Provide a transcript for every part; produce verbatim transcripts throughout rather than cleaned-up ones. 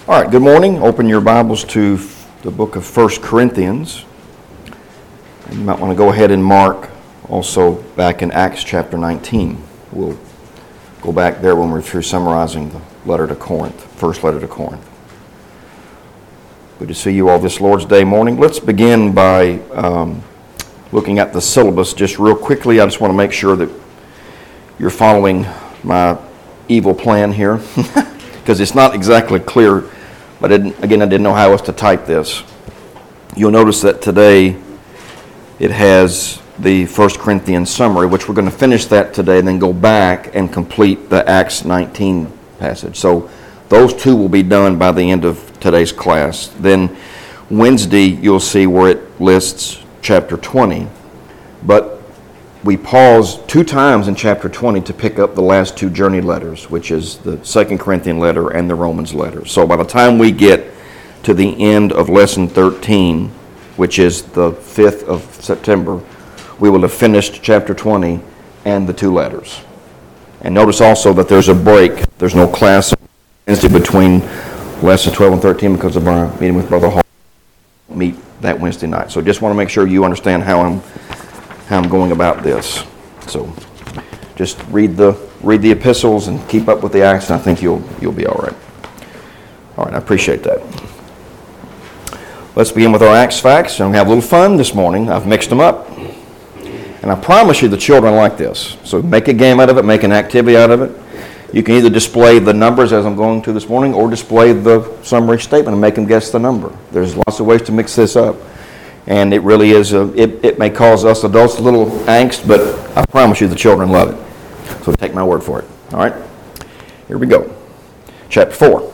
All right, good morning. Open your Bibles to the book of First Corinthians. And you might want to go ahead and mark also back in Acts chapter nineteen. We'll go back there when we're through summarizing the letter to Corinth, first letter to Corinth. Good to see you all this Lord's Day morning. Let's begin by um, looking at the syllabus just real quickly. I just want to make sure that you're following my evil plan here because it's not exactly clear. But I didn't, again, I didn't know how else to type this. You'll notice that today it has the First Corinthians summary, which we're going to finish that today and then go back and complete the Acts nineteen passage. So those two will be done by the end of today's class. Then Wednesday you'll see where it lists chapter twenty. But we paused two times in chapter twenty to pick up the last two journey letters, which is the Second Corinthian letter and the Romans letter. So by the time we get to the end of lesson thirteen, which is the fifth of September, we will have finished chapter twenty and the two letters. And notice also that there's a break. There's no class Wednesday between lesson twelve and thirteen because of our meeting with Brother Hall. Meet that Wednesday night. So just want to make sure you understand how I'm how I'm going about this. So just read the read the epistles and keep up with the Acts, and I think you'll you'll be all right. All right, I appreciate that. Let's begin with our Acts facts, and we'll have a little fun this morning. I've mixed them up, and I promise you the children like this. So make a game out of it, make an activity out of it. You can either display the numbers as I'm going to this morning, or display the summary statement and make them guess the number. There's lots of ways to mix this up. And it really is, a, it, it may cause us adults a little angst, but I promise you the children love it. So take my word for it. All right? Here we go. Chapter four.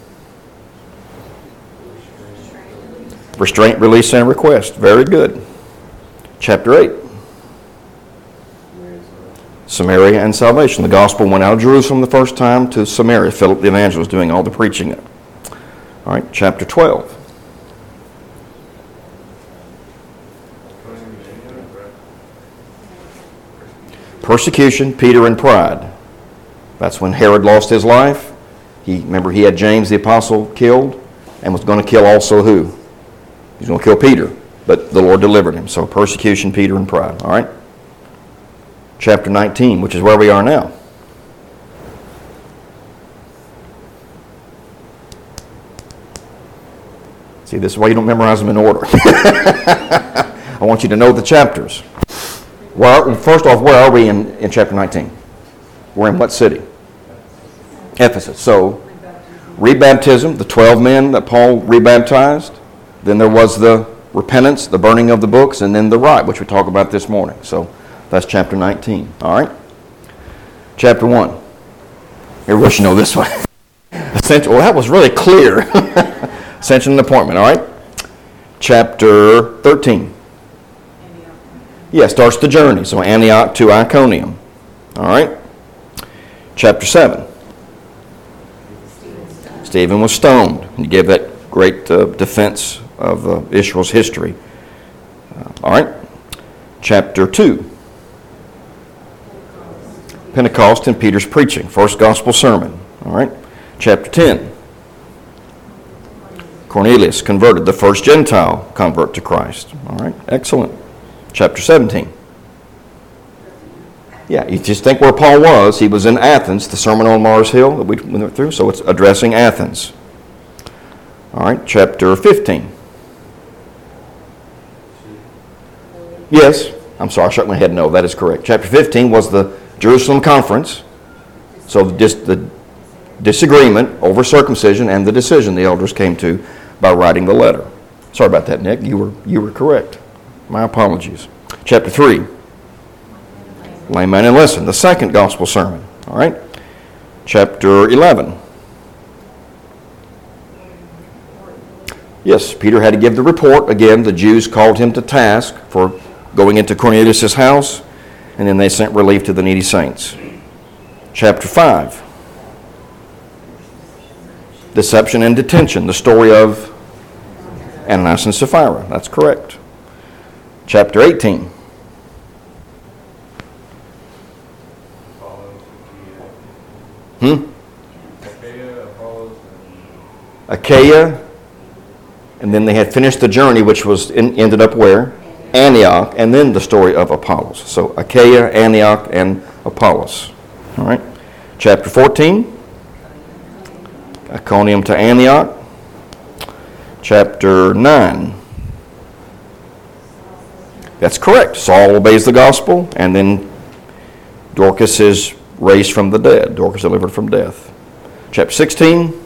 Restraint, release, and request. Very good. Chapter eight. Samaria and salvation. The gospel went out of Jerusalem the first time to Samaria. Philip the evangelist doing all the preaching. All right, chapter twelve. Persecution, Peter, and pride. That's when Herod lost his life. He remember he had James the apostle killed and was going to kill also who? He was going to kill Peter, but the Lord delivered him. So persecution, Peter, and pride. All right? Chapter nineteen, which is where we are now. See, this is why you don't memorize them in order. I want you to know the chapters. Well, first off, where are we in, in chapter nineteen? We're in what city? Ephesus. So, rebaptism, the twelve men that Paul rebaptized. Then there was the repentance, the burning of the books, and then the rite, which we talk about this morning. So, that's chapter nineteen. All right? Chapter one. Everybody should know this one. Ascension. Well, that was really clear. Ascension and appointment. All right? Chapter thirteen. Yeah, starts the journey. So Antioch to Iconium. All right? Chapter seven. Stephen was stoned. He gave that great uh, defense of uh, Israel's history. Uh, all right? Chapter two. Pentecost and Peter's preaching. First gospel sermon. All right? Chapter ten. Cornelius converted, the first Gentile convert to Christ. All right? Excellent. Chapter seventeen. Yeah, you just think where Paul was. He was in Athens, the Sermon on Mars Hill that we went through, so it's addressing Athens. All right, chapter fifteen. Yes, I'm sorry, I shook my head no, that is correct. Chapter fifteen was the Jerusalem conference, so the, dis- the disagreement over circumcision and the decision the elders came to by writing the letter. Sorry about that, Nick, you were you were correct. My apologies. Chapter three. Lame man and listen. The second gospel sermon. All right. Chapter eleven. Yes, Peter had to give the report. Again, the Jews called him to task for going into Cornelius' house, and then they sent relief to the needy saints. Chapter five. Deception and detention. The story of Ananias and Sapphira. That's correct. Chapter eighteen. Hmm? Achaia, and then they had finished the journey, which was in, ended up where? Antioch, and then the story of Apollos. So Achaia, Antioch, and Apollos. All right. Chapter fourteen, Iconium to Antioch. Chapter nine. That's correct. Saul obeys the gospel, and then Dorcas is raised from the dead. Dorcas delivered from death. Chapter sixteen,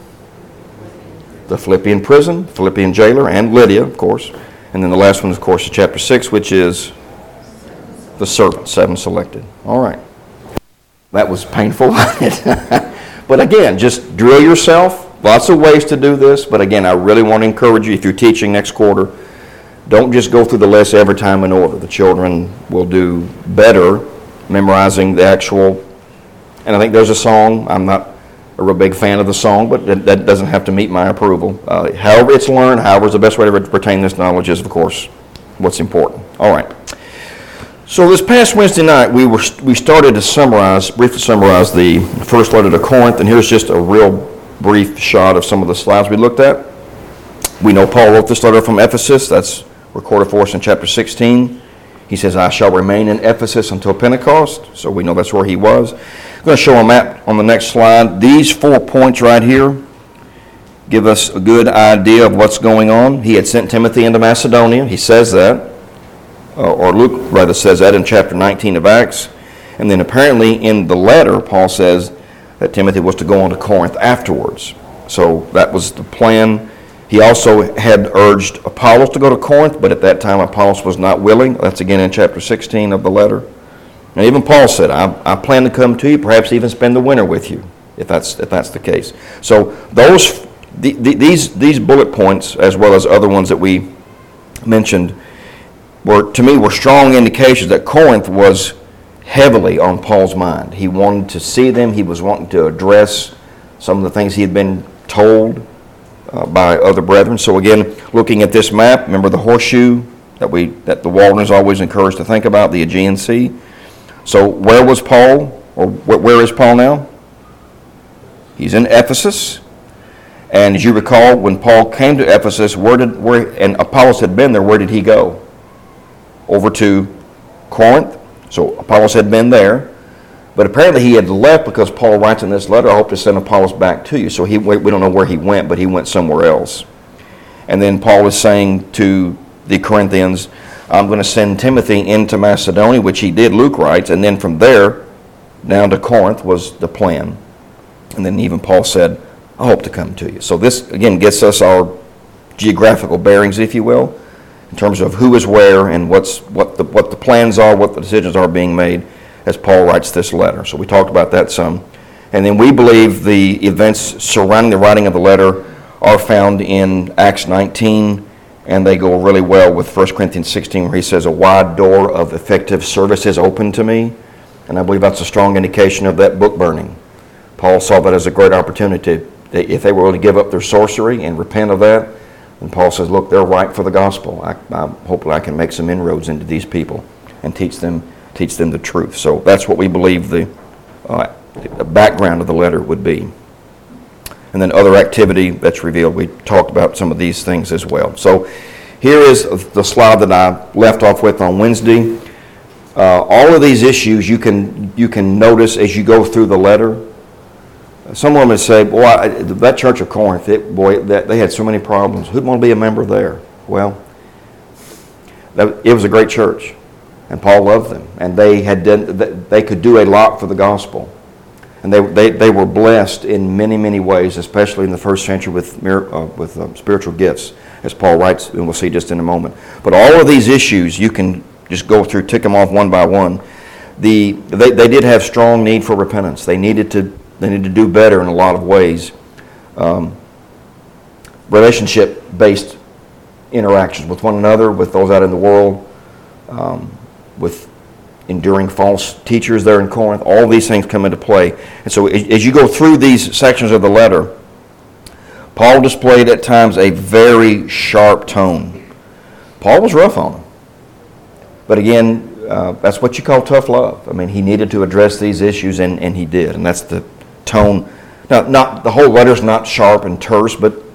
the Philippian prison, Philippian jailer, and Lydia, of course. And then the last one, of course, is chapter six, which is the servant, seven selected. All right. That was painful. But again, just drill yourself. Lots of ways to do this. But again, I really want to encourage you, if you're teaching next quarter, don't just go through the list every time in order. The children will do better memorizing the actual. And I think there's a song. I'm not a real big fan of the song, but that, that doesn't have to meet my approval. Uh, however it's learned, however is the best way to retain this knowledge is, of course, what's important. All right. So this past Wednesday night, we were we started to summarize, briefly summarize the first letter to Corinth, and here's just a real brief shot of some of the slides we looked at. We know Paul wrote this letter from Ephesus. That's recorded for us in chapter sixteen. He says, I shall remain in Ephesus until Pentecost. So we know that's where he was. I'm going to show a map on the next slide. These four points right here give us a good idea of what's going on. He had sent Timothy into Macedonia. He says that. Uh, or Luke rather says that in chapter nineteen of Acts. And then apparently in the letter, Paul says that Timothy was to go on to Corinth afterwards. So that was the plan. He also had urged Apollos to go to Corinth, but at that time Apollos was not willing. That's again in chapter sixteen of the letter. And even Paul said, I, I plan to come to you, perhaps even spend the winter with you, if that's if that's the case. So those the, the, these these bullet points, as well as other ones that we mentioned, were to me were strong indications that Corinth was heavily on Paul's mind. He wanted to see them. He was wanting to address some of the things he had been told uh, by other brethren. So again, looking at this map, remember the horseshoe that we that the Waldens always encouraged to think about, the Aegean Sea. So where was Paul, or wh- where is Paul now? He's in Ephesus. And as you recall, when Paul came to Ephesus, where did where and Apollos had been there, where did he go? Over to Corinth. So Apollos had been there. But apparently he had left because Paul writes in this letter, I hope to send Apollos back to you. So he we don't know where he went, but he went somewhere else. And then Paul is saying to the Corinthians, I'm going to send Timothy into Macedonia, which he did, Luke writes, and then from there down to Corinth was the plan. And then even Paul said, I hope to come to you. So this, again, gets us our geographical bearings, if you will, in terms of who is where and what's what the what the plans are, what the decisions are being made as Paul writes this letter. So we talked about that some. And then we believe the events surrounding the writing of the letter are found in Acts nineteen, and they go really well with First Corinthians sixteen, where he says, a wide door of effective service is open to me. And I believe that's a strong indication of that book burning. Paul saw that as a great opportunity. If they were willing to give up their sorcery and repent of that, and Paul says, look, they're ripe for the gospel. I, I, hopefully I can make some inroads into these people and teach them teach them the truth. So that's what we believe the, uh, the background of the letter would be. And then other activity that's revealed. We talked about some of these things as well. So here is the slide that I left off with on Wednesday. Uh, all of these issues you can you can notice as you go through the letter. Some women say, boy, I, that church of Corinth, it, boy, that, they had so many problems. Who'd want to be a member there? Well, that, it was a great church, and Paul loved them, and they had done, they could do a lot for the gospel, and they they, they were blessed in many many ways, especially in the first century with uh, with um, spiritual gifts, as Paul writes, and we'll see just in a moment. But all of these issues, you can just go through, tick them off one by one. The they they did have strong need for repentance. They needed to. They need to do better in a lot of ways. Um, relationship-based interactions with one another, with those out in the world, um, with enduring false teachers there in Corinth. All these things come into play. And so as you go through these sections of the letter, Paul displayed at times a very sharp tone. Paul was rough on them. But again, uh, that's what you call tough love. I mean, he needed to address these issues, and, and he did. And that's the tone. Now, not the whole letter's not sharp and terse, but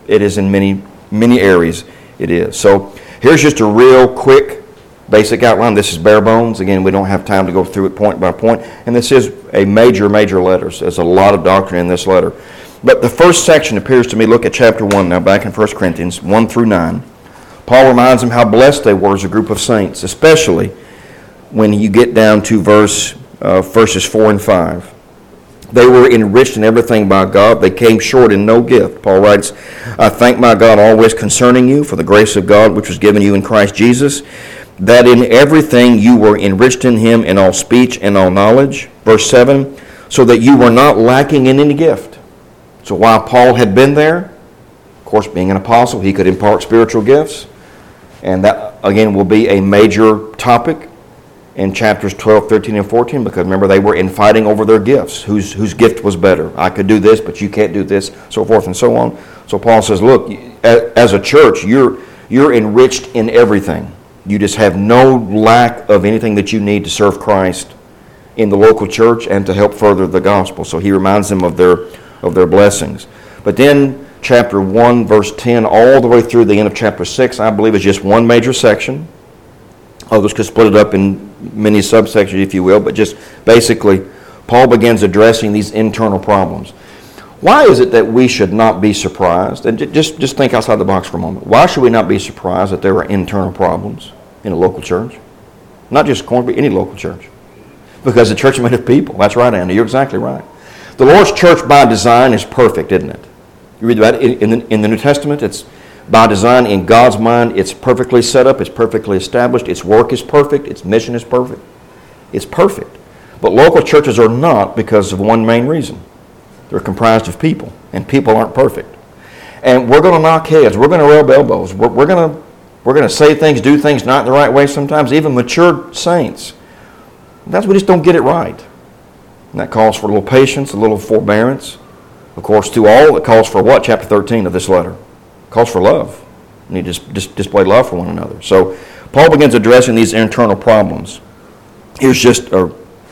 it is in many, many areas it is. So here's just a real quick basic outline. This is bare bones. Again, we don't have time to go through it point by point. And this is a major, major letter. So there's a lot of doctrine in this letter. But the first section appears to me, look at chapter one now, back in First Corinthians, one through nine. Paul reminds them how blessed they were as a group of saints, especially when you get down to verse uh, verses four and five. They were enriched in everything by God. They came short in no gift. Paul writes, I thank my God always concerning you for the grace of God which was given you in Christ Jesus, that in everything you were enriched in him in all speech and all knowledge. Verse seven, so that you were not lacking in any gift. So while Paul had been there, of course, being an apostle, he could impart spiritual gifts. And that, again, will be a major topic in chapters twelve, thirteen, and fourteen, because remember, they were infighting over their gifts. Whose, whose gift was better? I could do this, but you can't do this, so forth and so on. So Paul says, look, as a church, you're, you're enriched in everything. You just have no lack of anything that you need to serve Christ in the local church and to help further the gospel. So he reminds them of their, of their blessings. But then chapter one, verse ten, all the way through the end of chapter six, I believe is just one major section. Others could split it up in many subsections, if you will, but just basically, Paul begins addressing these internal problems. Why is it that we should not be surprised? And just, just think outside the box for a moment. Why should we not be surprised that there are internal problems in a local church? Not just Cornbrook, any local church. Because the church is made of people. That's right, Andy. You're exactly right. The Lord's church by design is perfect, isn't it? You read about it in the, in the New Testament. It's by design in God's mind. It's perfectly set up. It's perfectly established. Its work is perfect. Its mission is perfect. It's perfect. But local churches are not because of one main reason. They're comprised of people, and people aren't perfect. And we're going to knock heads. We're going to rub elbows. We're, we're going to we're going to say things, do things not the right way sometimes, even mature saints. That's we just don't get it right. And that calls for a little patience, a little forbearance. Of course, through all, it calls for what? Chapter thirteen of this letter. It calls for love. You need to dis- display love for one another. So Paul begins addressing these internal problems. Here's just a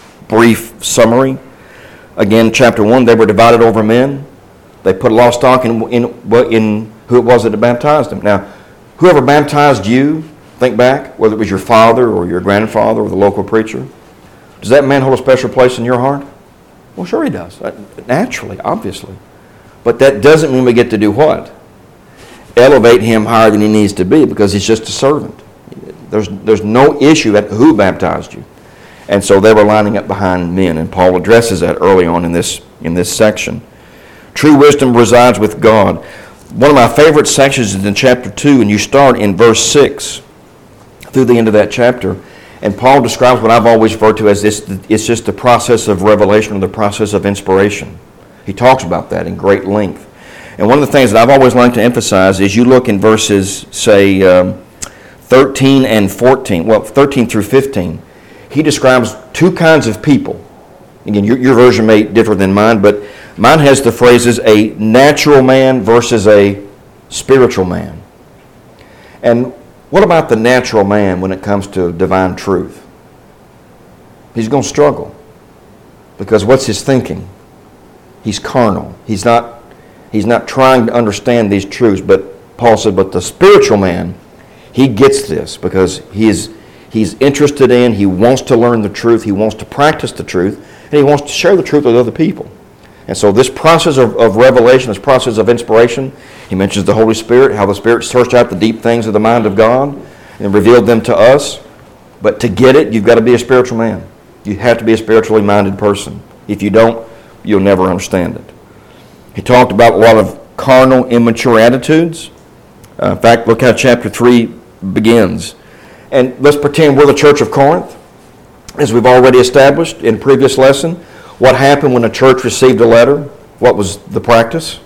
brief summary. Again, chapter one, they were divided over men. They put a lot of stock in, in, in who it was that had baptized them. Now, whoever baptized you, think back, whether it was your father or your grandfather or the local preacher, does that man hold a special place in your heart? Well, sure he does. Naturally, obviously. But that doesn't mean we get to do what? Elevate him higher than he needs to be, because he's just a servant. There's, there's no issue at who baptized you. And so they were lining up behind men, and Paul addresses that early on in this, in this section. True wisdom resides with God. One of my favorite sections is in chapter two, and you start in verse six through the end of that chapter. And Paul describes what I've always referred to as this, it's just the process of revelation or the process of inspiration. He talks about that in great length. And one of the things that I've always liked to emphasize is you look in verses, say, um, thirteen and fourteen, well, thirteen through fifteen. He describes two kinds of people. Again, your, your version may differ than mine, but mine has the phrases a natural man versus a spiritual man. And what about the natural man when it comes to divine truth? He's going to struggle. Because what's his thinking? He's carnal. He's not, he's not trying to understand these truths. But Paul said, but the spiritual man, he gets this because he is He's interested in, he wants to learn the truth, he wants to practice the truth, and he wants to share the truth with other people. And so this process of, of revelation, this process of inspiration, he mentions the Holy Spirit, how the Spirit searched out the deep things of the mind of God and revealed them to us. But to get it, you've got to be a spiritual man. You have to be a spiritually minded person. If you don't, you'll never understand it. He talked about a lot of carnal, immature attitudes. Uh, in fact, look how chapter three begins. And let's pretend we're the church of Corinth, as we've already established in previous lesson. What happened when a church received a letter? What was the practice?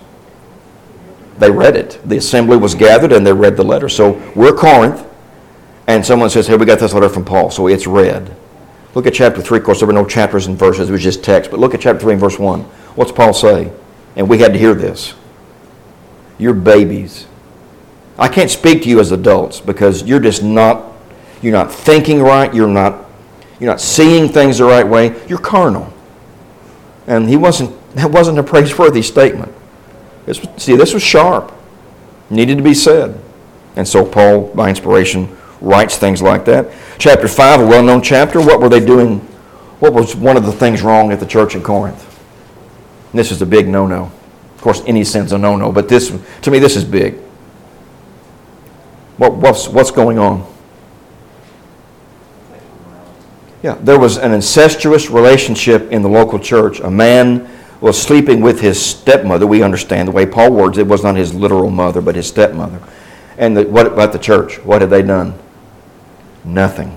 They read it. The assembly was gathered and they read the letter. So we're Corinth, and someone says, hey, we got this letter from Paul, so it's read. Look at chapter three. Of course, there were no chapters and verses. It was just text. But look at chapter three and verse one. What's Paul say? And we had to hear this. You're babies. I can't speak to you as adults because you're just not You're not thinking right. You're not, you're not seeing things the right way. You're carnal. And he wasn't, that wasn't a praiseworthy statement. This, see, this was sharp. Needed to be said. And so Paul, by inspiration, writes things like that. Chapter five, a well-known chapter. What were they doing? What was one of the things wrong at the church in Corinth? And this is a big no-no. Of course, any sin's a no-no, but this, to me, this is big. What, what's, what's going on? Yeah, there was an incestuous relationship in the local church. A man was sleeping with his stepmother. We understand the way Paul words it. It was not his literal mother, but his stepmother. And the, what about the church? What had they done? Nothing.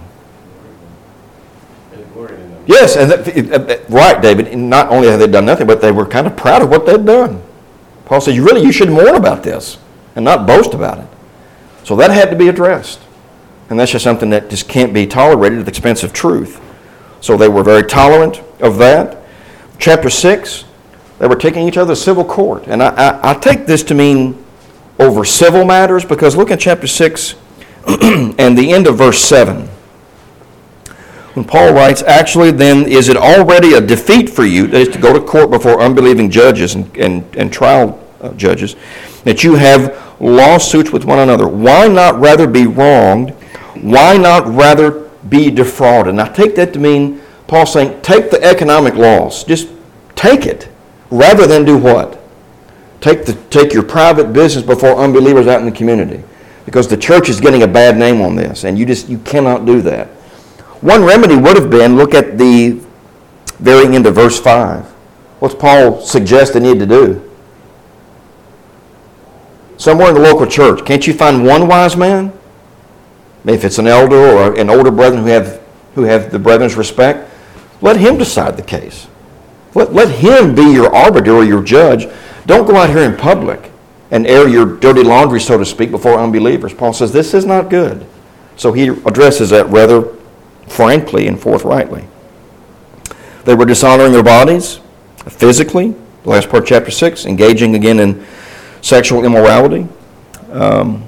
Yes, and that, right, David. And not only have they done nothing, but they were kind of proud of what they'd done. Paul says, "You really, you should mourn about this and not boast about it." So that had to be addressed. And that's just something that just can't be tolerated at the expense of truth. So they were very tolerant of that. Chapter six, they were taking each other to civil court. And I, I, I take this to mean over civil matters, because look at chapter six and the end of verse seven. When Paul writes, "Actually, then, is it already a defeat for you," that is to go to court before unbelieving judges and, and, and trial uh, judges, "that you have lawsuits with one another? Why not rather be wronged? Why not rather be defrauded?" Now take that to mean, Paul's saying, take the economic loss. Just take it, rather than do what? Take the take your private business before unbelievers out in the community. Because the church is getting a bad name on this, and you just you cannot do that. One remedy would have been, look at the very end of verse five. What's Paul suggest they need to do? Somewhere in the local church, can't you find one wise man? If it's an elder or an older brethren who have who have the brethren's respect, let him decide the case. Let, let him be your arbiter or your judge. Don't go out here in public and air your dirty laundry, so to speak, before unbelievers. Paul says this is not good. So he addresses that rather frankly and forthrightly. They were dishonoring their bodies physically, the last part of chapter six, engaging again in sexual immorality. Um,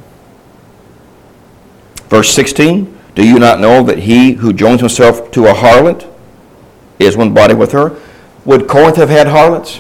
verse sixteen, "Do you not know that he who joins himself to a harlot is one body with her?" Would Corinth have had harlots?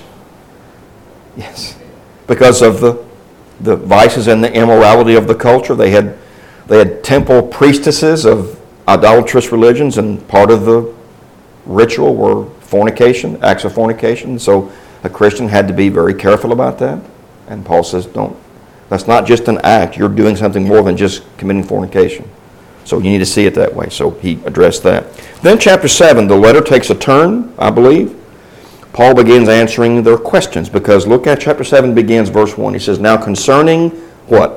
Yes. Because of the, the vices and the immorality of the culture. They had, they had temple priestesses of idolatrous religions, and part of the ritual were fornication, acts of fornication. So a Christian had to be very careful about that. And Paul says, don't, that's not just an act. You're doing something more than just committing fornication. So you need to see it that way. So he addressed that. Then chapter seven, the letter takes a turn, I believe. Paul begins answering their questions, because look at chapter seven begins verse one. He says, "Now concerning" what?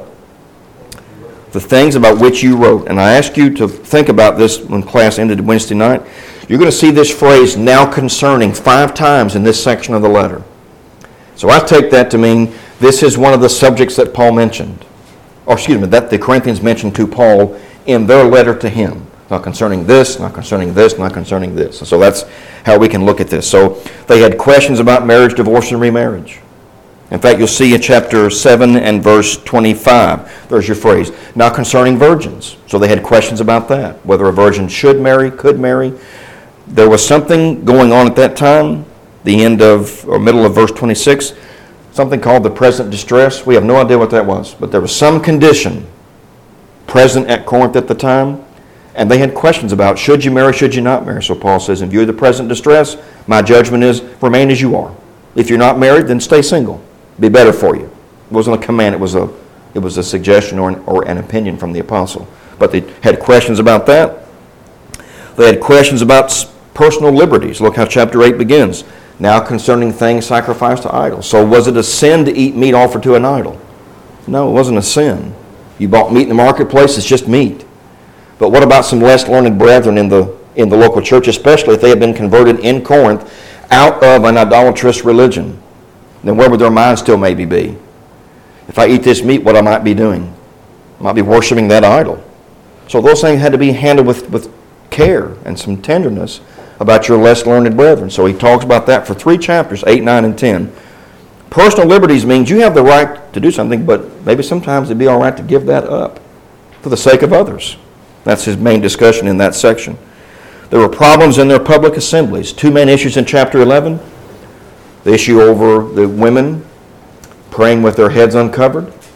"The things about which you wrote." And I ask you to think about this when class ended Wednesday night. You're going to see this phrase, "now concerning," five times in this section of the letter. So I take that to mean this is one of the subjects that Paul mentioned. Or excuse me, that the Corinthians mentioned to Paul in their letter to him. Not concerning this, not concerning this, not concerning this. So that's how we can look at this. So they had questions about marriage, divorce, and remarriage. In fact, you'll see in chapter seven and verse twenty-five, there's your phrase, "now concerning virgins." So they had questions about that, whether a virgin should marry, could marry. There was something going on at that time, the end of, or middle of verse twenty-six, something called the present distress. We have no idea what that was, but there was some condition present at Corinth at the time, and they had questions about, should you marry, should you not marry? So Paul says, in view of the present distress, my judgment is, remain as you are. If you're not married, then stay single. Be better for you. It wasn't a command, it was a it was a suggestion or an, or an opinion from the apostle. But they had questions about that. They had questions about personal liberties. Look how chapter eight begins. "Now concerning things sacrificed to idols." So was it a sin to eat meat offered to an idol? No, it wasn't a sin. You bought meat in the marketplace, it's just meat. But what about some less learned brethren in the in the local church, especially if they had been converted in Corinth out of an idolatrous religion? Then where would their mind still maybe be? If I eat this meat, what I might be doing? I might be worshiping that idol. So those things had to be handled with, with care and some tenderness about your less learned brethren. So he talks about that for three chapters, eight, nine, and ten. Personal liberties means you have the right to do something, but maybe sometimes it'd be all right to give that up for the sake of others. That's his main discussion in that section. There were problems in their public assemblies. Two main issues in chapter eleven. The issue over the women praying with their heads uncovered.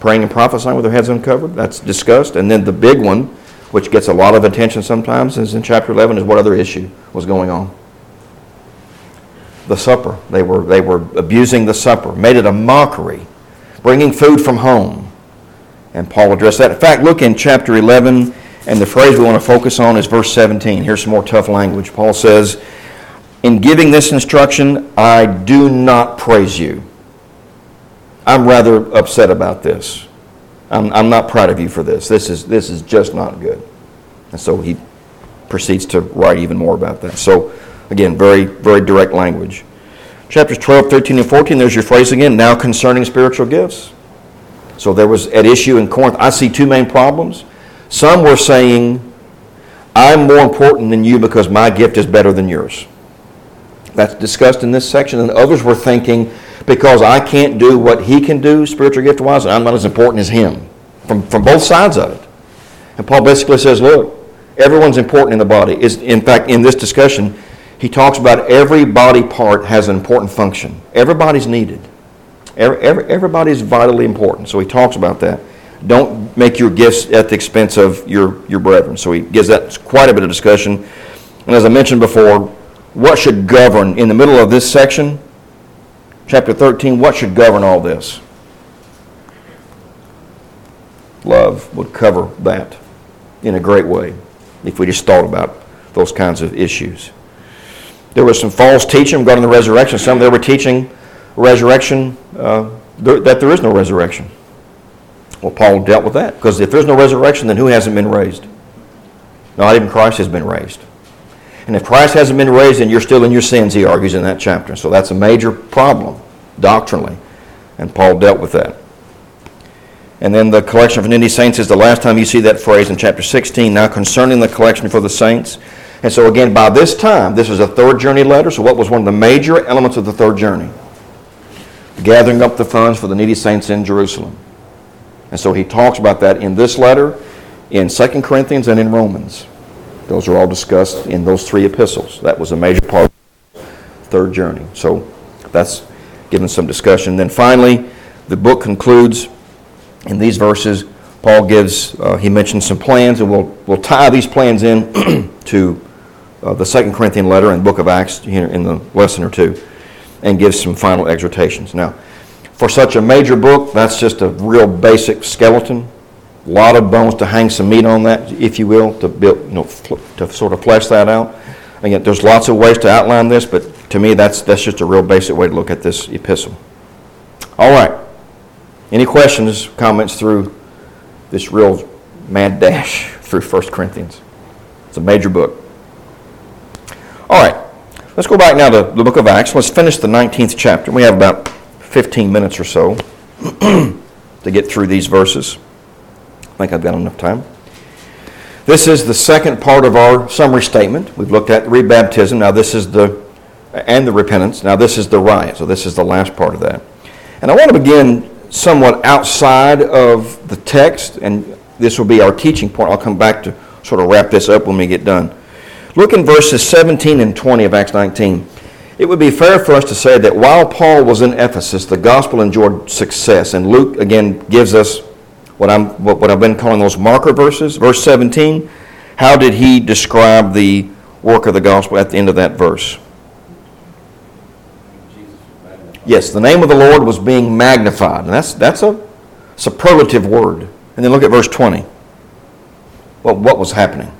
praying and prophesying with their heads uncovered. That's discussed. And then the big one, which gets a lot of attention sometimes, is in chapter eleven, is what other issue was going on? The supper. They were, they were abusing the supper, made it a mockery, bringing food from home. And Paul addressed that. In fact, look in chapter eleven, and the phrase we want to focus on is verse seventeen. Here's some more tough language. Paul says, in giving this instruction, I do not praise you. I'm rather upset about this. I'm, I'm not proud of you for this. This is, this is just not good. And so he proceeds to write even more about that. So, again, very, very direct language. Chapters twelve, thirteen, and fourteen, there's your phrase again, now concerning spiritual gifts. So there was at issue in Corinth, I see two main problems. Some were saying, I'm more important than you because my gift is better than yours. That's discussed in this section. And others were thinking, because I can't do what he can do spiritual gift-wise, I'm not as important as him. From, from both sides of it. And Paul basically says, look, everyone's important in the body. Is in fact, in this discussion, he talks about every body part has an important function. Everybody's needed. Every, every, everybody's vitally important. So he talks about that. Don't make your gifts at the expense of your, your brethren. So he gives that quite a bit of discussion. And as I mentioned before, what should govern, in the middle of this section, chapter thirteen, what should govern all this? Love would cover that in a great way if we just thought about those kinds of issues. There was some false teaching regarding the resurrection. Some they were teaching resurrection, uh, there, that there is no resurrection. Well, Paul dealt with that, because if there's no resurrection, then who hasn't been raised? Not even Christ has been raised. And if Christ hasn't been raised, then you're still in your sins, he argues in that chapter. So that's a major problem, doctrinally. And Paul dealt with that. And then the collection for needy saints is the last time you see that phrase in chapter sixteen, now concerning the collection for the saints. And so again, by this time, this is a third journey letter. So what was one of the major elements of the third journey? Gathering up the funds for the needy saints in Jerusalem. And so he talks about that in this letter, in Second Corinthians, and in Romans. Those are all discussed in those three epistles. That was a major part of the third journey. So that's given some discussion. Then finally, the book concludes in these verses. Paul gives, uh, he mentions some plans, and we'll, we'll tie these plans in to uh, the Second Corinthian letter and book of Acts here in the lesson or two, and gives some final exhortations. Now, for such a major book, that's just a real basic skeleton. A lot of bones to hang some meat on that, if you will, to build, you know, to sort of flesh that out. Again, there's lots of ways to outline this, but to me, that's that's just a real basic way to look at this epistle. All right. Any questions, comments through this real mad dash through First Corinthians? It's a major book. All right. Let's go back now to the book of Acts. Let's finish the nineteenth chapter. We have about fifteen minutes or so to get through these verses. I think I've got enough time. This is the second part of our summary statement. We've looked at rebaptism. Now this is the, and the repentance. Now this is the riot. So this is the last part of that. And I want to begin somewhat outside of the text, and this will be our teaching point. I'll come back to sort of wrap this up when we get done. Look in verses seventeen and twenty of Acts nineteen. It would be fair for us to say that while Paul was in Ephesus, the gospel enjoyed success. And Luke, again, gives us what, I'm, what, what I've been calling those marker verses. Verse seventeen, how did he describe the work of the gospel at the end of that verse? Yes, the name of the Lord was being magnified. And that's, that's a superlative word. And then look at verse twenty. Well, what was happening?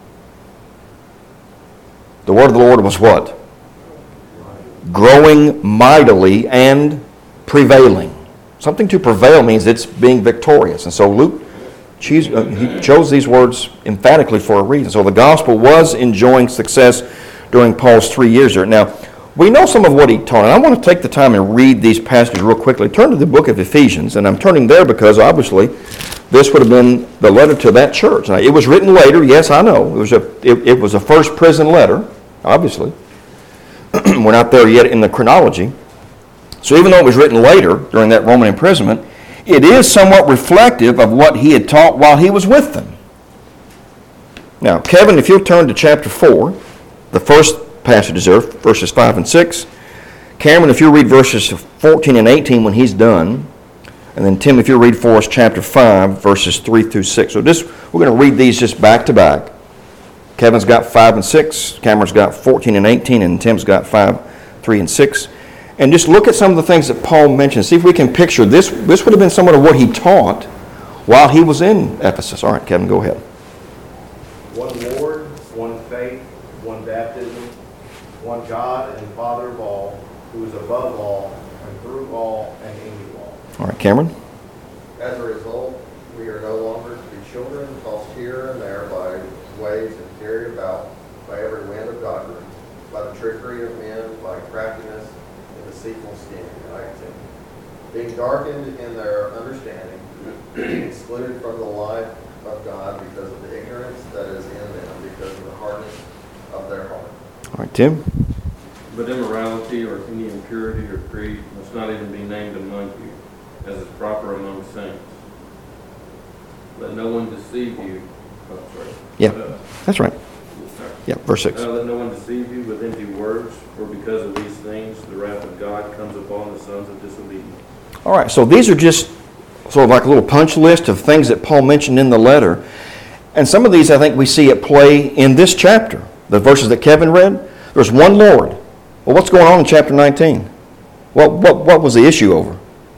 The word of the Lord was what? Growing mightily and prevailing. Something to prevail means it's being victorious. And so Luke choose, uh, he chose these words emphatically for a reason. So the gospel was enjoying success during Paul's three years there. Now, we know some of what he taught. And I want to take the time and read these passages real quickly. Turn to the book of Ephesians. And I'm turning there because, obviously, this would have been the letter to that church. Now, it was written later. Yes, I know. It was a, it, it was a first prison letter, obviously. We're not there yet in the chronology. So even though it was written later during that Roman imprisonment, it is somewhat reflective of what he had taught while he was with them. Now, Kevin, if you'll turn to chapter four, the first passages there, verses five and six. Cameron, if you read verses fourteen and eighteen when he's done. And then, Tim, if you read for us chapter five, verses three through six. So this, we're going to read these just back to back. Kevin's got five and six, Cameron's got fourteen and eighteen, and Tim's got five, three, and six. And just look at some of the things that Paul mentioned. See if we can picture this. This would have been somewhat of what he taught while he was in Ephesus. All right, Kevin, go ahead. One Lord, one faith, one baptism, one God and Father of all, who is above all, and through all, and in you all. All right, Cameron. As a result, we are no longer to be children, tossed here and there by waves and carried about by every wind of doctrine, by the trickery of men, by craftiness and deceitful scheming. Being darkened in their understanding, excluded from the life of God because of the ignorance that is in them, because of the hardness of their heart. All right, Tim. But immorality or any impurity or greed must not even be named among you, as is proper among saints. Let no one deceive you. Oh, sorry. Yeah, uh, that's right. sorry. Yeah, verse six. Uh, let no one deceive you with empty words, for because of these things the wrath of God comes upon the sons of disobedience. All right, so these are just sort of like a little punch list of things that Paul mentioned in the letter. And some of these I think we see at play in this chapter. The verses that Kevin read, there's one Lord. Well, what's going on in chapter nineteen? What, what, what was the issue over?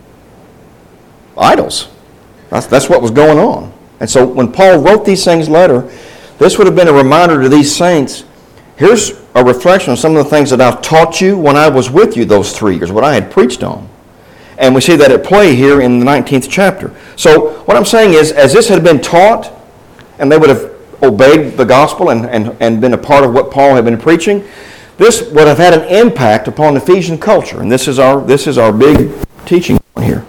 Idols. That's, that's what was going on. And so when Paul wrote these things later, this would have been a reminder to these saints, here's a reflection of some of the things that I've taught you when I was with you those three years, what I had preached on. And we see that at play here in the nineteenth chapter. So what I'm saying is, as this had been taught, and they would have obeyed the gospel and, and, and been a part of what Paul had been preaching, this would have had an impact upon Ephesian culture. And this is our this is our big teaching point here.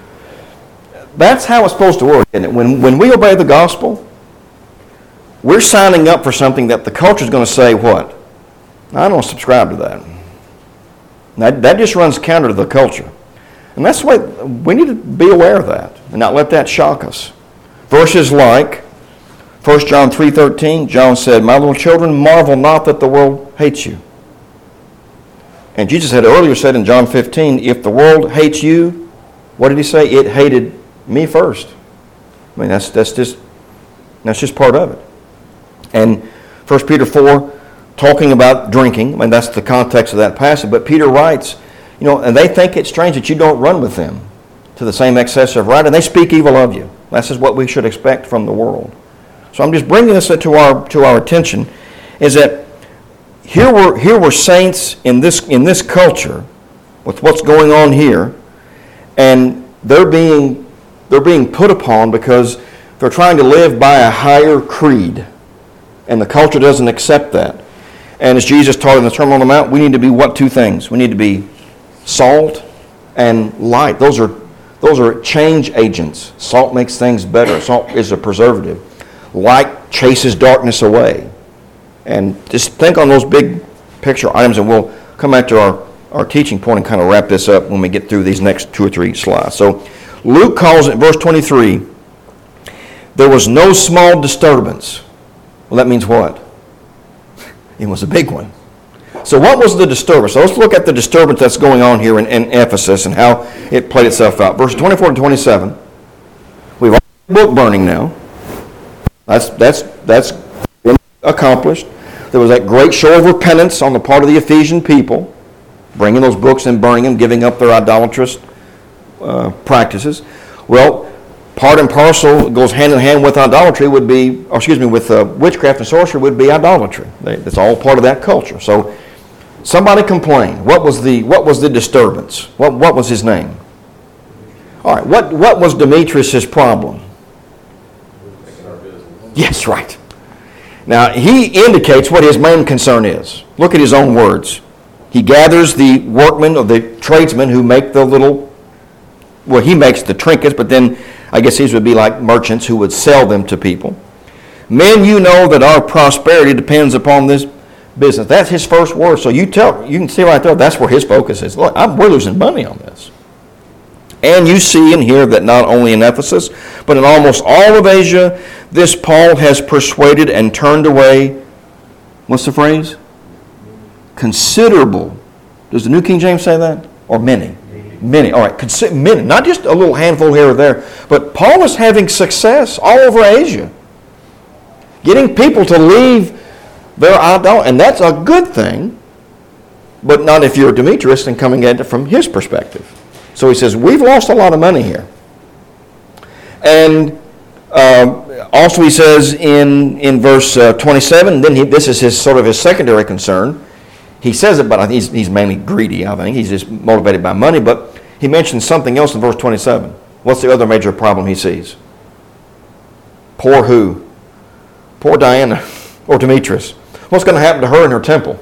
That's how it's supposed to work, isn't it? When, when we obey the gospel, we're signing up for something that the culture is going to say, what? I don't subscribe to that. That, that just runs counter to the culture. And that's why we need to be aware of that and not let that shock us. Verses like First John three thirteen, John said, "My little children, marvel not that the world hates you." And Jesus had earlier said in John fifteen, "If the world hates you," what did he say? "It hated me first." I mean, that's that's just that's just part of it. And First Peter four, talking about drinking, I mean, that's the context of that passage. But Peter writes, you know, and they think it's strange that you don't run with them to the same excess of right, and they speak evil of you. This is what we should expect from the world. So I'm just bringing this to our to our attention, is that here were here were saints in this in this culture, with what's going on here, and they're being they're being put upon because they're trying to live by a higher creed, and the culture doesn't accept that. And as Jesus taught in the Sermon on the Mount, we need to be what two things? We need to be salt and light. Those are those are change agents. Salt makes things better. Salt is a preservative. Light chases darkness away. And just think on those big picture items, and we'll come back to our, our teaching point and kind of wrap this up when we get through these next two or three slides. So Luke calls it, verse twenty-three, there was no small disturbance. Well, that means what? It was a big one. So what was the disturbance? So let's look at the disturbance that's going on here in, in Ephesus and how it played itself out. Verses twenty-four and twenty-seven. We've already book burning now. That's that's that's been accomplished. There was that great show of repentance on the part of the Ephesian people, bringing those books and burning them, giving up their idolatrous uh, practices. Well, part and parcel goes hand in hand with idolatry would be, or excuse me, with uh, witchcraft and sorcery would be idolatry. It's all part of that culture. So somebody complained. What was the what was the disturbance? What what was his name? All right. What what was Demetrius' problem? Yes, right. Now he indicates what his main concern is. Look at his own words. He gathers the workmen or the tradesmen who make the little. Well, he makes the trinkets, but then I guess these would be like merchants who would sell them to people. Men, you know that our prosperity depends upon this business. That's his first word. So you tell, you can see right there, that's where his focus is. Look, I'm, we're losing money on this. And you see and hear that not only in Ephesus, but in almost all of Asia, this Paul has persuaded and turned away, what's the phrase? Considerable. Does the New King James say that? Or many? Many, all right, consi- many, not just a little handful here or there, but Paul is having success all over Asia. Getting people to leave their idolatry, and that's a good thing, but not if you're Demetrius and coming at it from his perspective. So he says, we've lost a lot of money here. And uh, also he says in, in verse uh, twenty-seven, then he, this is his sort of his secondary concern. He says it, but I think he's, he's mainly greedy, I think. He's just motivated by money, but he mentions something else in verse twenty-seven. What's the other major problem he sees? Poor who? Poor Diana, or Demetrius. What's going to happen to her in her temple?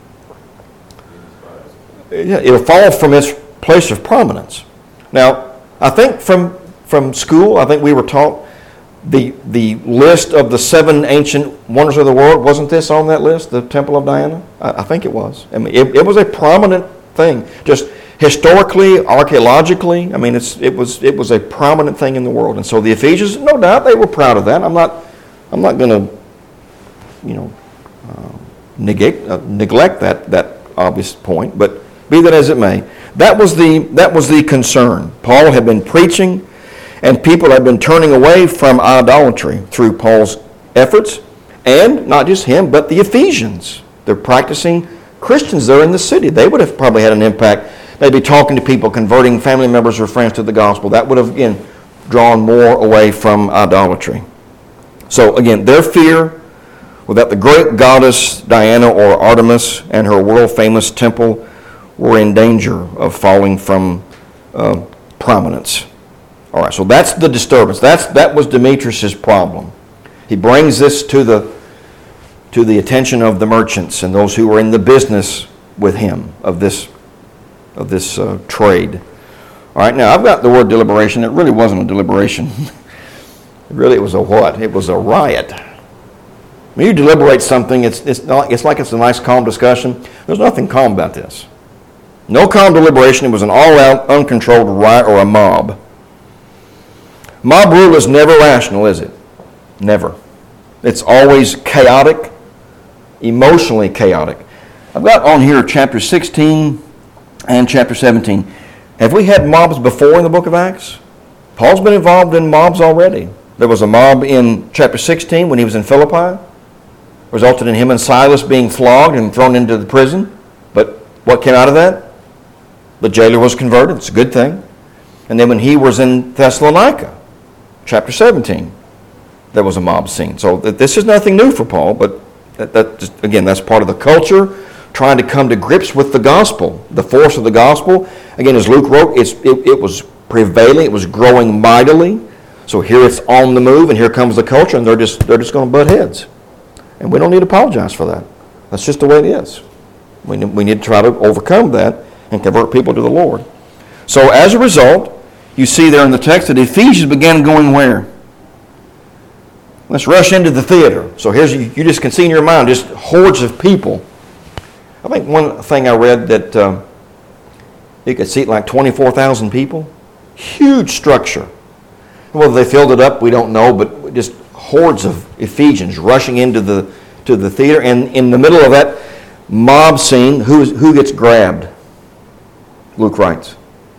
Yeah, it'll fall from its place of prominence. Now, I think from from school, I think we were taught the the list of the seven ancient wonders of the world. Wasn't this on that list, the Temple of Diana? I, I think it was. I mean, it, it was a prominent thing, just historically, archaeologically. I mean, it's it was it was a prominent thing in the world, and so the Ephesians, no doubt, they were proud of that. I'm not I'm not going to, you know, uh, negate uh, neglect that that obvious point, but be that as it may, that was the that was the concern. Paul had been preaching, and people had been turning away from idolatry through Paul's efforts, and not just him, but the Ephesians. They're practicing Christians there in the city. They would have probably had an impact. They'd be talking to people, converting family members or friends to the gospel. That would have, again, drawn more away from idolatry. So, again, their fear was that the great goddess Diana or Artemis and her world-famous temple were in danger of falling from uh, prominence. All right, so that's the disturbance. That's that was Demetrius' problem. He brings this to the to the attention of the merchants and those who were in the business with him of this of this uh, trade. All right, now I've got the word deliberation. It really wasn't a deliberation. Really, it was a what? It was a riot. When you deliberate something, it's it's not, it's like it's a nice, calm discussion. There's nothing calm about this. No calm deliberation. It was an all-out, uncontrolled riot or a mob. Mob rule is never rational, is it? Never. It's always chaotic, emotionally chaotic. I've got on here chapter sixteen and chapter seventeen. Have we had mobs before in the book of Acts? Paul's been involved in mobs already. There was a mob in chapter sixteen when he was in Philippi. Resulted in him and Silas being flogged and thrown into the prison. But what came out of that? The jailer was converted. It's a good thing. And then when he was in Thessalonica, chapter seventeen, there was a mob scene. So this is nothing new for Paul, but that, that just, again, that's part of the culture, trying to come to grips with the gospel, the force of the gospel. Again, as Luke wrote, it's, it, it was prevailing, it was growing mightily. So here it's on the move, and here comes the culture, and they're just they're just going to butt heads. And we don't need to apologize for that. That's just the way it is. We need, we need to try to overcome that and convert people to the Lord. So as a result, you see there in the text that Ephesians began going where? Let's rush into the theater. So here's, you just can see in your mind just hordes of people. I think one thing I read that uh, you could seat like twenty-four thousand people. Huge structure. Whether they filled it up, we don't know, but just hordes of Ephesians rushing into the to the theater. And in the middle of that mob scene, who, is, who gets grabbed? Luke writes.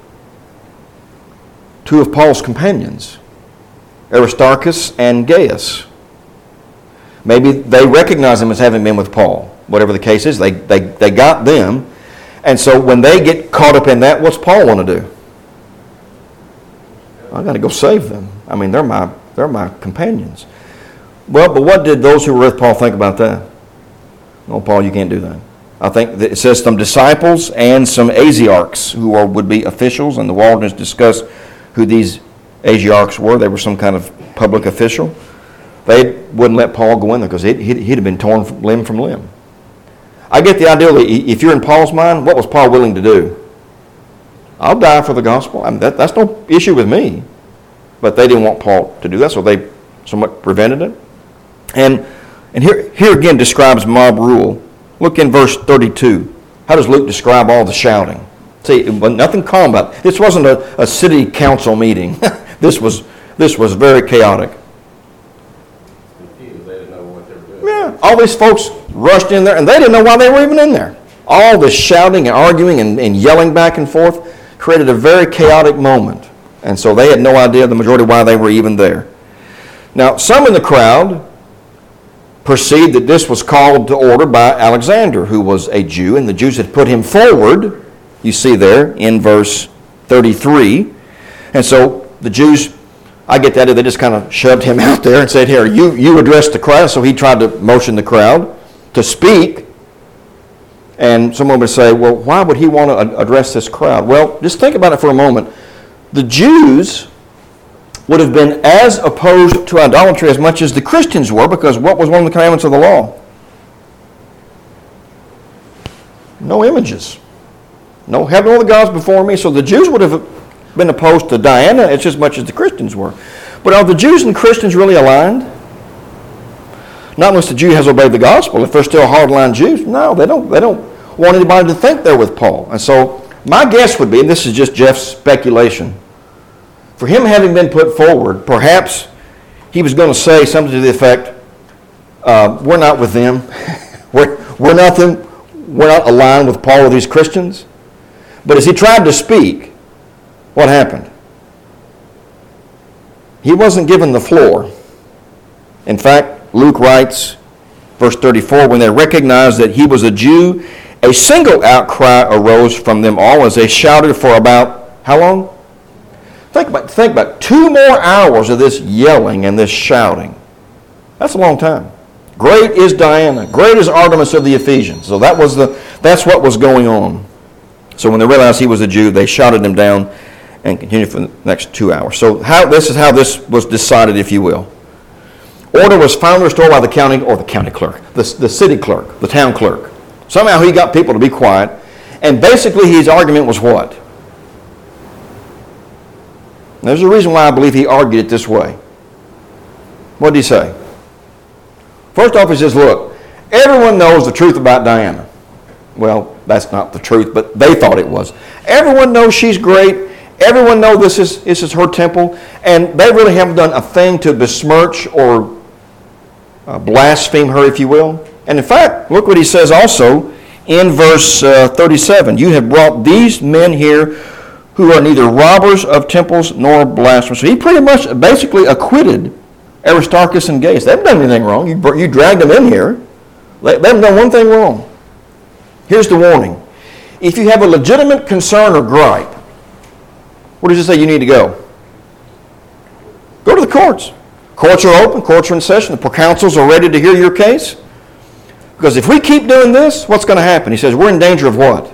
Two of Paul's companions, Aristarchus and Gaius. Maybe they recognize them as having been with Paul. Whatever the case is, they, they, they got them. And so when they get caught up in that, what's Paul want to do? I've got to go save them. I mean, they're my they're my companions. Well, but what did those who were with Paul think about that? No, Paul, you can't do that. I think that it says some disciples and some Asiarchs who are, would be officials, and the Waldens discuss who these Asiarchs were. They were some kind of public official. They wouldn't let Paul go in there because he'd, he'd, he'd have been torn from limb from limb. I get the idea that if you're in Paul's mind, what was Paul willing to do? I'll die for the gospel. I mean, that, that's no issue with me. But they didn't want Paul to do that, so they somewhat prevented it. And and here, here again describes mob rule. Look in verse thirty-two. How does Luke describe all the shouting? See, it was nothing calm about it. This wasn't a, a city council meeting. this was this was very chaotic. Confused. They didn't know what they were doing. Yeah, all these folks rushed in there, and they didn't know why they were even in there. All this shouting and arguing and, and yelling back and forth. created a very chaotic moment. And so they had no idea, the majority, why they were even there. Now, some in the crowd perceived that this was called to order by Alexander, who was a Jew, and the Jews had put him forward, you see there in verse thirty-three. And so the Jews, I get that, they just kind of shoved him out there and said, here, you, you address the crowd. So he tried to motion the crowd to speak. And someone would say, well, why would he want to address this crowd? Well, just think about it for a moment. The Jews would have been as opposed to idolatry as much as the Christians were, because what was one of the commandments of the law? No images. No, have no other gods before me. So the Jews would have been opposed to Diana as as much as the Christians were. But are the Jews and Christians really aligned? Not unless the Jew has obeyed the gospel. If they're still hardline Jews, no, they don't. They don't want anybody to think they're with Paul. And so my guess would be, and this is just Jeff's speculation, for him having been put forward, perhaps he was going to say something to the effect, uh, we're not with them. we're, we're, not them. We're not aligned with Paul or these Christians. But as he tried to speak, what happened? He wasn't given the floor. In fact, Luke writes, verse thirty-four, when they recognized that he was a Jew, a single outcry arose from them all as they shouted for about, how long? Think about, think about two more hours of this yelling and this shouting. That's a long time. Great is Diana. Great is Artemis of the Ephesians. So that was the, that's what was going on. So when they realized he was a Jew, they shouted him down and continued for the next two hours. So how, this is how this was decided, if you will. Order was finally restored by the county, or the county clerk, the, the city clerk, the town clerk. Somehow he got people to be quiet. And basically his argument was what? There's a reason why I believe he argued it this way. What did he say? First off, he says, look, everyone knows the truth about Diana. Well, that's not the truth, but they thought it was. Everyone knows she's great. Everyone knows this is, this is her temple. And they really haven't done a thing to besmirch or uh, blaspheme her, if you will. And in fact, look what he says also in verse uh, thirty-seven. You have brought these men here who are neither robbers of temples nor blasphemers. So he pretty much basically acquitted Aristarchus and Gaius. They haven't done anything wrong. You, you dragged them in here. They, they haven't done one thing wrong. Here's the warning. If you have a legitimate concern or gripe, where does it say you need to go? Go to the courts. Courts are open. Courts are in session. The proconsuls are ready to hear your case. Because if we keep doing this, what's going to happen? He says, we're in danger of what?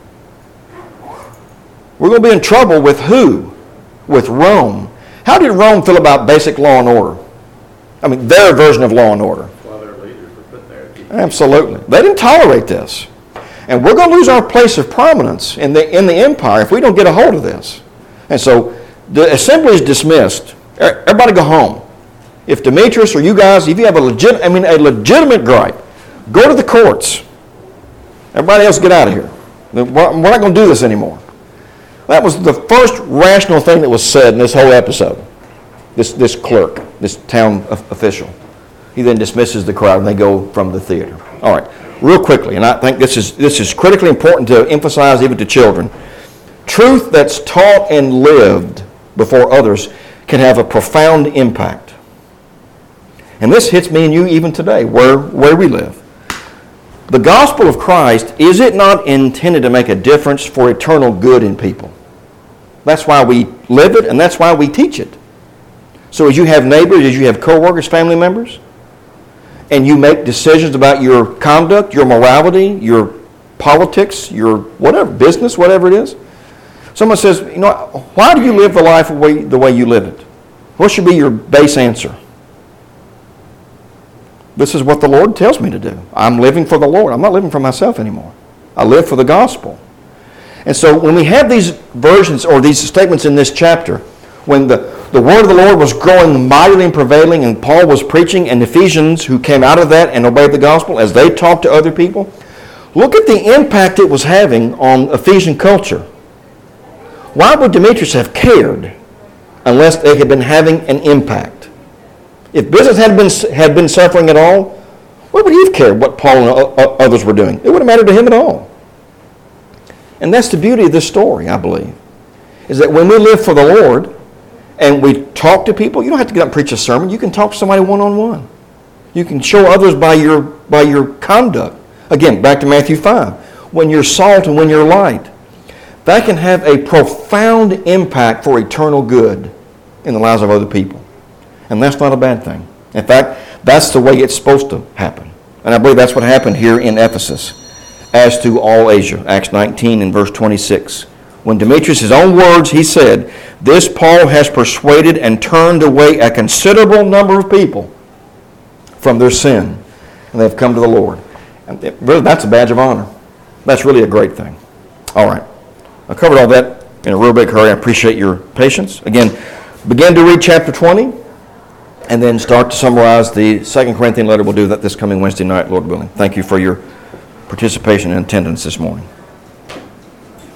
We're going to be in trouble with who? With Rome. How did Rome feel about basic law and order? I mean, their version of law and order. Well, their leaders were put there. Absolutely. They didn't tolerate this. And we're going to lose our place of prominence in the, in the empire if we don't get a hold of this. And so the assembly is dismissed. Everybody go home. If Demetrius or you guys, if you have a legit, I mean, a legitimate gripe, go to the courts. Everybody else get out of here. We're not going to do this anymore. That was the first rational thing that was said in this whole episode. This, this clerk, this town official. He then dismisses the crowd and they go from the theater. All right, real quickly, and I think this is, this is critically important to emphasize even to children. Truth that's taught and lived before others can have a profound impact. And this hits me and you even today, where, where we live. The gospel of Christ, is it not intended to make a difference for eternal good in people? That's why we live it, and that's why we teach it. So as you have neighbors, as you have co-workers, family members, and you make decisions about your conduct, your morality, your politics, your whatever, business, whatever it is, someone says, you know, why do you live the life the way, the way you live it? What should be your base answer? This is what the Lord tells me to do. I'm living for the Lord. I'm not living for myself anymore. I live for the gospel. And so when we have these versions or these statements in this chapter, when the, the word of the Lord was growing mightily and prevailing and Paul was preaching, and Ephesians who came out of that and obeyed the gospel as they talked to other people, look at the impact it was having on Ephesian culture. Why would Demetrius have cared unless they had been having an impact? If business had been, had been suffering at all, what would he have cared what Paul and others were doing? It wouldn't matter to him at all. And that's the beauty of this story, I believe. is that when we live for the Lord and we talk to people, you don't have to get up and preach a sermon. You can talk to somebody one-on-one. You can show others by your, by your conduct. Again, back to Matthew five. When you're salt and when you're light, that can have a profound impact for eternal good in the lives of other people. And that's not a bad thing. In fact, that's the way it's supposed to happen. And I believe that's what happened here in Ephesus as to all Asia. Acts nineteen and verse twenty-six. When Demetrius, his own words, he said, "This Paul has persuaded and turned away a considerable number of people from their sin, and they've come to the Lord." And it, really, that's a badge of honor. That's really a great thing. All right. I covered all that in a real big hurry. I appreciate your patience. Again, begin to read chapter twenty, and then start to summarize the Second Corinthian letter. We'll do that this coming Wednesday night, Lord willing. Thank you for your participation and attendance this morning.